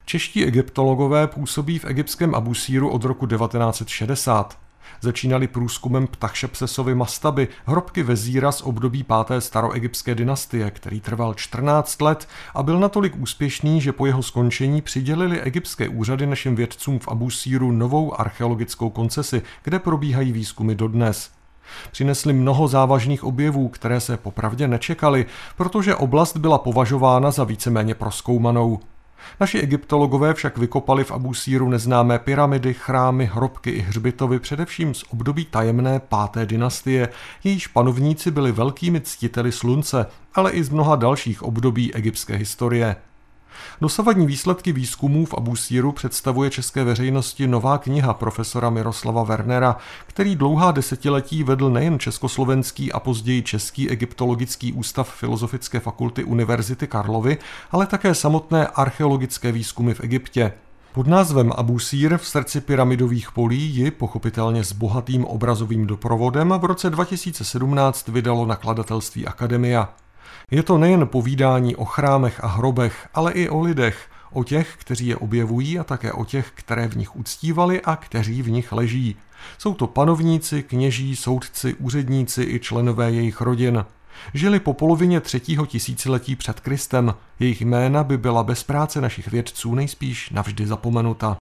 Čeští egyptologové působí v egyptském Abusíru od roku 1960. Začínali průzkumem Ptachšepsesovy mastaby, hrobky vezíra z období 5. staroegyptské dynastie, který trval 14 let a byl natolik úspěšný, že po jeho skončení přidělili egyptské úřady našim vědcům v Abusíru novou archeologickou koncesi, kde probíhají výzkumy dodnes. Přinesli mnoho závažných objevů, které se popravdě nečekaly, protože oblast byla považována za víceméně prozkoumanou. Naši egyptologové však vykopali v Abusíru neznámé pyramidy, chrámy, hrobky i hřbitovy především z období tajemné 5. dynastie, jejíž panovníci byli velkými ctiteli slunce, ale i z mnoha dalších období egyptské historie. Dosavadní výsledky výzkumů v Abusíru představuje české veřejnosti nová kniha profesora Miroslava Wernera, který dlouhá desetiletí vedl nejen Československý a později Český egyptologický ústav Filozofické fakulty Univerzity Karlovy, ale také samotné archeologické výzkumy v Egyptě. Pod názvem Abusír v srdci pyramidových polí ji, pochopitelně s bohatým obrazovým doprovodem, v roce 2017 vydalo nakladatelství Akademia. Je to nejen povídání o chrámech a hrobech, ale i o lidech, o těch, kteří je objevují a také o těch, které v nich uctívali a kteří v nich leží. Jsou to panovníci, kněží, soudci, úředníci i členové jejich rodin. Žili po polovině 3. tisíciletí před Kristem. Jejich jména by byla bez práce našich vědců nejspíš navždy zapomenuta.